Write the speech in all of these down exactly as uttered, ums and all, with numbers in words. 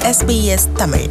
S B S Tamil.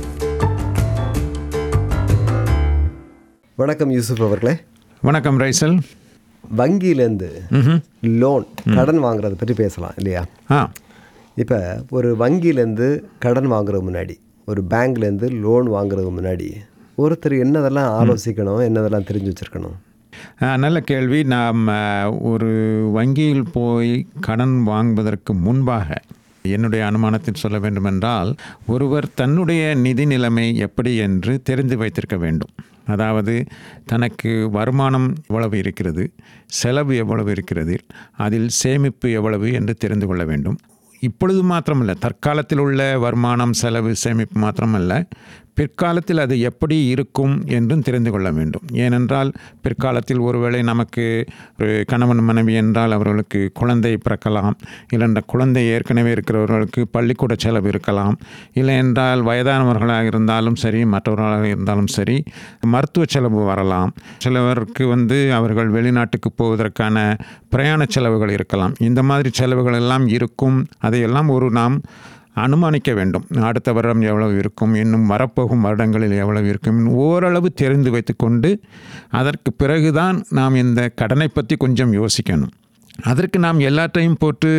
வணக்கம் யூசுப் அவர்களே. வணக்கம் ரைசல். வங்கியிலேருந்து லோன் கடன் வாங்குறத பற்றி பேசலாம் இல்லையா? ஆ இப்போ ஒரு வங்கியிலேருந்து கடன் வாங்குறது முன்னாடி, ஒரு பேங்க்லேருந்து லோன் வாங்குறதுக்கு முன்னாடி ஒருத்தர் என்னதெல்லாம் ஆலோசிக்கணும், என்னதெல்லாம் தெரிஞ்சு வச்சுருக்கணும்? நல்ல கேள்வி. நாம் ஒரு வங்கியில் போய் கடன் வாங்குவதற்கு முன்பாக என்னுடைய அனுமானத்தில் சொல்ல வேண்டுமென்றால், ஒருவர் தன்னுடைய நிதி நிலைமை எப்படி என்று தெரிந்து வைத்திருக்க வேண்டும். அதாவது தனக்கு வருமானம் எவ்வளவு இருக்கிறது, செலவு எவ்வளவு இருக்கிறது, அதில் சேமிப்பு எவ்வளவு என்று தெரிந்து கொள்ள வேண்டும். இப்பொழுது மாத்திரமல்ல, தற்காலத்தில் உள்ள வருமானம், செலவு, சேமிப்பு மாத்திரமல்ல, பிற்காலத்தில் அது எப்படி இருக்கும் என்றும் தெரிந்து கொள்ள வேண்டும். ஏனென்றால் பிற்காலத்தில் ஒருவேளை நமக்கு ஒரு கணவன் மனைவி என்றால் அவர்களுக்கு குழந்தை பிறக்கலாம், இல்லைன்ற குழந்தை ஏற்கனவே இருக்கிறவர்களுக்கு பள்ளிக்கூட செலவு இருக்கலாம், இல்லை என்றால் வயதானவர்களாக இருந்தாலும் சரி, மற்றவர்களாக இருந்தாலும் சரி, மருத்துவ செலவு வரலாம். சிலவருக்கு வந்து அவர்கள் வெளிநாட்டுக்கு போவதற்கான பிரயாண செலவுகள் இருக்கலாம். இந்த மாதிரி செலவுகள் எல்லாம் இருக்கும். அதையெல்லாம் ஒரு நாம் அனுமானிக்க வேண்டும். அடுத்த வருடம் எவ்வளவு இருக்கும், இன்னும் வரப்போகும் வருடங்களில் எவ்வளவு இருக்கும், ஓரளவு தெரிந்து வைத்துக்கொண்டு அதற்கு பிறகுதான் நாம் இந்த கடனை பற்றி கொஞ்சம் யோசிக்கணும். அதற்கு நாம் எல்லாத்தையும் போட்டு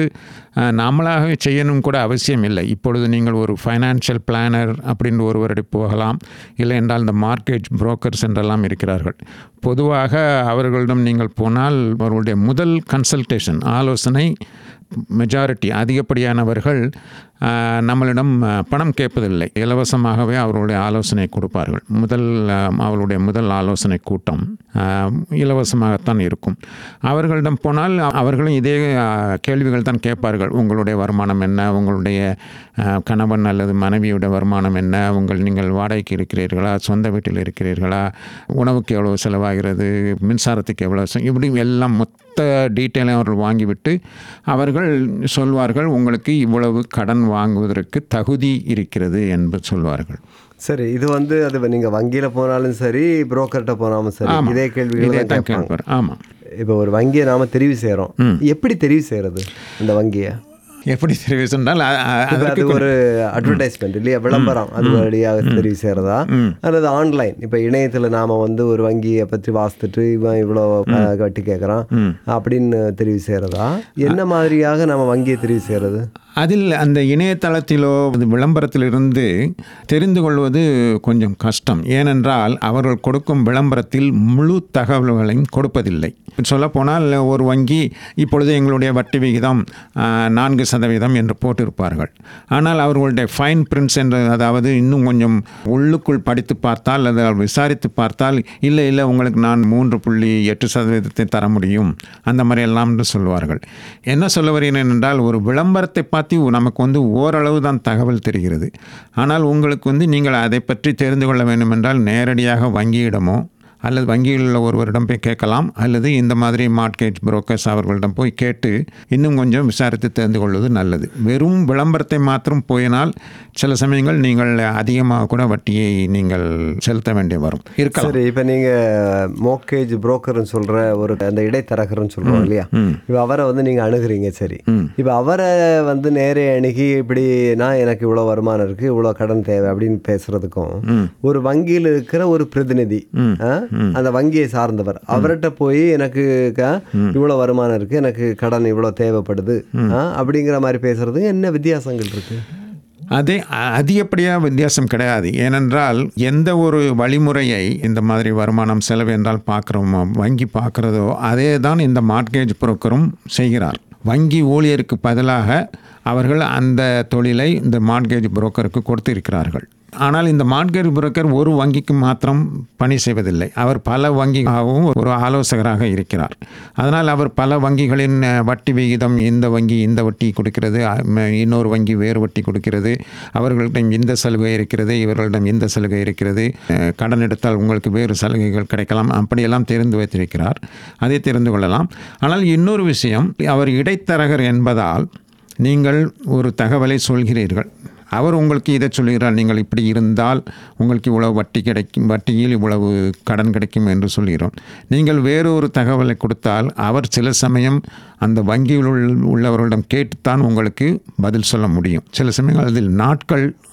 நாமளாக செய்யணும் கூட அவசியம் இல்லை. இப்பொழுது நீங்கள் ஒரு ஃபைனான்ஷியல் பிளானர் அப்படின்னு ஒருவரை போகலாம், இல்லை என்றால் இந்த மார்க்கெட் புரோக்கர்ஸ் என்றெல்லாம் இருக்கிறார்கள். பொதுவாக அவர்களிடம் நீங்கள் போனால் அவர்களுடைய முதல் கன்சல்டேஷன், ஆலோசனை, மெஜாரிட்டி அதிகப்படியானவர்கள் நம்மளிடம் பணம் கேட்பதில்லை, இலவசமாகவே அவர்களுடைய ஆலோசனை கொடுப்பார்கள். முதல் அவர்களுடைய முதல் ஆலோசனை கூட்டம் இலவசமாகத்தான் இருக்கும். அவர்களிடம் போனால் அவர்களும் இதே கேள்விகள் தான் கேட்பார்கள். உங்களுடைய வருமானம் என்ன, உங்களுடைய கணவன் அல்லது மனைவியுடைய வருமானம் என்ன, உங்கள் நீங்கள் வாடகைக்கு இருக்கிறீர்களா, சொந்த வீட்டில் இருக்கிறீர்களா, உணவுக்கு எவ்வளவு செலவாகிறது, மின்சாரத்துக்கு எவ்வளோ, இப்படி எல்லாம் மொத்த டீட்டெயிலும் அவர்கள் வாங்கிவிட்டு அவர்கள் சொல்வார்கள், உங்களுக்கு இவ்வளவு கடன் வாங்குவதற்கு தகுதி இருக்கிறது என்று சொல்வார்கள். சரி, இது வந்து அது நீங்கள் வங்கியில் போனாலும் சரி, புரோக்கர்கிட்ட போனாலும் சரி, இதே கேள்விகள் தான் கேட்பாங்க. ஆமாம். இப்போ ஒரு வங்கியை நாம் தெரிவு செய்கிறோம். எப்படி தெரிவு செய்கிறது அந்த வங்கியை? எப்படி தெரிவு சொன்னால் அது ஒரு அட்வர்டைஸ்மெண்ட் இல்லையா, விளம்பரம், அது வழியாக தெரிவு செய்கிறதா அல்லது ஆன்லைன்? இப்போ இணையத்தில் நாம் வந்து ஒரு வங்கியை பற்றி வாசித்துட்டு இவன் இவ்வளோ கட்டி கேட்குறான் அப்படின்னு தெரிவு செய்கிறதா? என்ன மாதிரியாக நம்ம வங்கியை தெரிவு செய்கிறது? அதில் அந்த இணையதளத்திலோ விளம்பரத்திலிருந்து தெரிந்து கொள்வது கொஞ்சம் கஷ்டம். ஏனென்றால் அவர்கள் கொடுக்கும் விளம்பரத்தில் முழு தகவல்களையும் கொடுப்பதில்லை. சொல்லப்போனால் ஒரு வங்கி இப்பொழுது எங்களுடைய வட்டி விகிதம் நான்கு சதவீதம் என்று போட்டிருப்பார்கள். ஆனால் அவர்களுடைய ஃபைன் பிரிண்ட்ஸ் என்று, அதாவது இன்னும் கொஞ்சம் உள்ளுக்குள் படித்து பார்த்தால், அதை விசாரித்து பார்த்தால், இல்லை இல்லை உங்களுக்கு நான் மூன்று புள்ளி எட்டு சதவீதத்தை தர முடியும், அந்த மாதிரி எல்லாம் என்று சொல்வார்கள். என்ன சொல்ல வருகிறேன் என்றால், ஒரு விளம்பரத்தை பார்த்து நமக்கு வந்து ஓரளவு தான் தகவல் தெரிகிறது. ஆனால் உங்களுக்கு வந்து நீங்கள் அதை பற்றி தெரிந்து கொள்ள வேண்டும் என்றால் நேரடியாக வங்கியிடமோ அல்லது வங்கியில் உள்ள ஒருவரிடம் போய் கேட்கலாம், அல்லது இந்த மாதிரி மார்க்கெட் புரோக்கர்ஸ் அவர்களிடம் போய் கேட்டு இன்னும் கொஞ்சம் விசாரித்து தெரிந்து கொள்வது நல்லது. வெறும் விளம்பரத்தை மாத்திரம் போயினால் சில சமயங்கள் நீங்கள் அதிகமாக கூட வட்டியை நீங்கள் செலுத்த வேண்டிய வரும் இருக்கலாம். சரி, இப்போ நீங்கள் மோர்கேஜ் புரோக்கர்னு சொல்கிற ஒரு அந்த இடைத்தரகர்னு சொல்கிறோம் இல்லையா, இப்போ அவரை வந்து நீங்கள் அணுகுறீங்க. சரி, இப்போ அவரை வந்து நேரே அணுகி இப்படி நான் எனக்கு இவ்வளோ வருமானம் இருக்குது, இவ்வளோ கடன் தேவை அப்படின்னு பேசுகிறதுக்கும், ஒரு வங்கியில் இருக்கிற ஒரு பிரதிநிதி, அந்த வங்கியை சார்ந்தவர், அவர்கிட்ட போய் எனக்கு இவ்வளோ வருமானம் இருக்குது, எனக்கு கடன் இவ்வளோ தேவைப்படுது அப்படிங்கிற மாதிரி பேசுறது என்ன வித்தியாசங்கள் இருக்கு? அதே அதிகப்படியாக வித்தியாசம் கிடையாது. ஏனென்றால் எந்த ஒரு வழிமுறையை இந்த மாதிரி வருமானம் செலவு என்றால் பார்க்குறோமோ, வங்கி பார்க்குறதோ அதே தான் இந்த மார்க்கேஜ் புரோக்கரும் செய்கிறார். வங்கி ஊழியருக்கு பதிலாக அவர்கள் அந்த தொழிலை இந்த மார்க்கேஜ் புரோக்கருக்கு கொடுத்திருக்கிறார்கள். ஆனால் இந்த மார்க்கெட் புரோக்கர் ஒரு வங்கிக்கு மாத்திரம் பணி செய்வதில்லை. அவர் பல வங்கியாகவும் ஒரு ஆலோசகராக இருக்கிறார். அதனால் அவர் பல வங்கிகளின் வட்டி விகிதம், இந்த வங்கி இந்த வட்டி கொடுக்கிறது, இன்னொரு வங்கி வேறு வட்டி கொடுக்கிறது, அவர்களிடம் இந்த சலுகை இருக்கிறது, இவர்களிடம் இந்த சலுகை இருக்கிறது, கடன் எடுத்தால் உங்களுக்கு வேறு சலுகைகள் கிடைக்கலாம், அப்படியெல்லாம் தெரிந்து வைத்திருக்கிறார். அதை தெரிந்து கொள்ளலாம். ஆனால் இன்னொரு விஷயம், அவர் இடைத்தரகர் என்பதால் நீங்கள் ஒரு தகவலை சொல்கிறீர்கள், அவர் உங்களுக்கு இதை சொல்லுகிறார், நீங்கள் இப்படி இருந்தால் உங்களுக்கு இவ்வளவு வட்டி கிடைக்கும், வட்டியில் இவ்வளவு கடன் கிடைக்கும் என்று சொல்கிறோம். நீங்கள் வேறு ஒரு தகவலை கொடுத்தால் அவர் சில சமயம் அந்த வங்கியில் உள்ளவர்களிடம் கேட்டுத்தான் உங்களுக்கு பதில் சொல்ல முடியும். சில சமயங்கள் அதில் நாட்கள்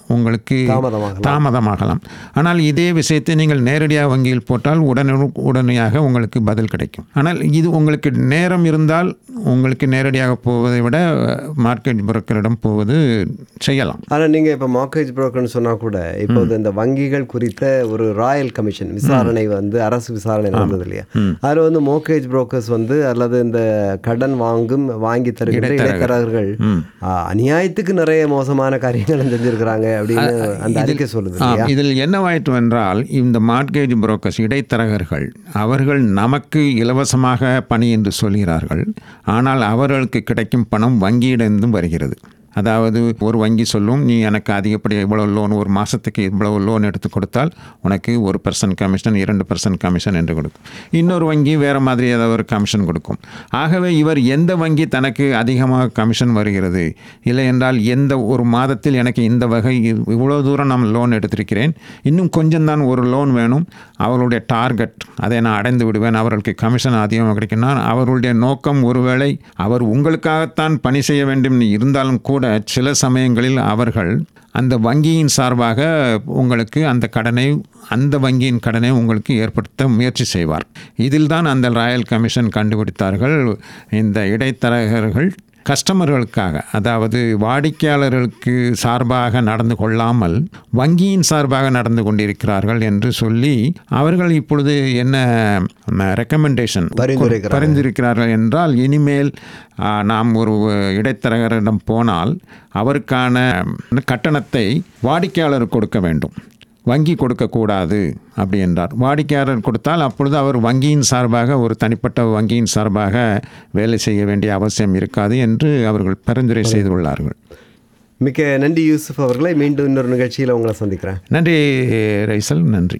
உங்களுக்கு தாமதமாகலாம். தாமதமாகலாம் ஆனால் இதே விஷயத்தை நீங்கள் நேரடியாக வங்கியில் போட்டால் உடனே உடனடியாக உங்களுக்கு பதில் கிடைக்கும். ஆனால் இது உங்களுக்கு நேரம் இருந்தால் உங்களுக்கு நேரடியாக போவதை விட மார்க்கெட் புரோக்கரிடம் போவது செய்யலாம். ஆனால் நீங்கள் இப்போ மார்க்கேஜ் புரோக்கர்னு சொன்னால் கூட இப்போது இந்த வங்கிகள் குறித்த ஒரு ராயல் கமிஷன் விசாரணை வந்து அரசு விசாரணை நடந்தது இல்லையா, அதில் வந்து மோர்கேஜ் புரோக்கர்ஸ் வந்து அல்லது இந்த கடன் வாங்கும் வாங்கி தருகிற இடைத்தரகர்கள் அநியாயத்துக்கு நிறைய மோசமான காரியங்கள் செஞ்சிருக்கிறாங்க அப்படின்னு அந்த அறிக்கை சொல்லுது. இதில் என்னவாயிற்று என்றால் இந்த மார்க்கேஜ் புரோக்கர்ஸ் இடைத்தரகர்கள் அவர்கள் நமக்கு இலவசமாக பணி என்று சொல்கிறார்கள். ஆனால் அவர்களுக்கு கிடைக்கும் பணம் வங்கியிடம் வருகிறது. அதாவது ஒரு வங்கி சொல்லும், நீ எனக்கு அதிகப்படி இவ்வளோ லோன் ஒரு மாதத்துக்கு இவ்வளவு லோன் எடுத்து கொடுத்தால் உனக்கு ஒரு பர்சன்ட் கமிஷன் இரண்டு பர்சன்ட் கமிஷன் என்று கொடுக்கும். இன்னொரு வங்கி வேறு மாதிரி ஏதாவது ஒரு கமிஷன் கொடுக்கும். ஆகவே இவர் எந்த வங்கி தனக்கு அதிகமாக கமிஷன் வருகிறது, இல்லை என்றால் எந்த ஒரு மாதத்தில் எனக்கு இந்த வகை இவ்வளோ தூரம் நான் லோன் எடுத்திருக்கிறேன், இன்னும் கொஞ்சம் தான் ஒரு லோன் வேணும், அவர்களுடைய டார்கெட் அதை நான் அடைந்து விடுவேன், அவர்களுக்கு கமிஷன் அதிகமாக கிடைக்கும்னா அவர்களுடைய நோக்கம் ஒருவேளை அவர் உங்களுக்காகத்தான் பணி செய்ய வேண்டும் இருந்தாலும் கூட சில சமயங்களில் அவர்கள் அந்த வங்கியின் சார்பாக உங்களுக்கு அந்த கடனை அந்த வங்கியின் கடனை உங்களுக்கு ஏற்படுத்த முயற்சி செய்வார். இதில் தான் அந்த ராயல் கமிஷன் கண்டுபிடித்தார்கள். இந்த இடைத்தரகர்கள் கஸ்டமர்களுக்காக, அதாவது வாடிக்கையாளர்களுக்கு சார்பாக நடந்து கொள்ளாமல் வங்கியின் சார்பாக நடந்து கொண்டிருக்கிறார்கள் என்று சொல்லி அவர்கள் இப்பொழுது என்ன ரெக்கமெண்டேஷன் பரிந்துரைக்கிறார்கள் என்றால், இனிமேல் நாம் ஒரு இடைத்தரகரிடம் போனால் அவருக்கான கட்டணத்தை வாடிக்கையாளர் கொடுக்க வேண்டும், வங்கி கொடுக்கக்கூடாது அப்படி என்றார். வாடிக்கையாளர் கொடுத்தால் அப்பொழுது அவர் வங்கியின் சார்பாக ஒரு தனிப்பட்ட வங்கியின் சார்பாக வேலை செய்ய வேண்டிய அவசியம் இருக்காது என்று அவர்கள் பரிந்துரை செய்துள்ளார்கள். மிக்க நன்றி யூசுப் அவர்களை. மீண்டும் இன்னொரு நிகழ்ச்சியில் உங்களை சந்திக்கிறேன். நன்றி ரைசல், நன்றி.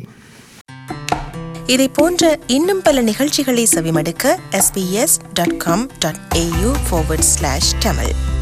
இதை போன்ற இன்னும் பல நிகழ்ச்சிகளை செவிமடுக்க S B S dot com dot A U forward slash Tamil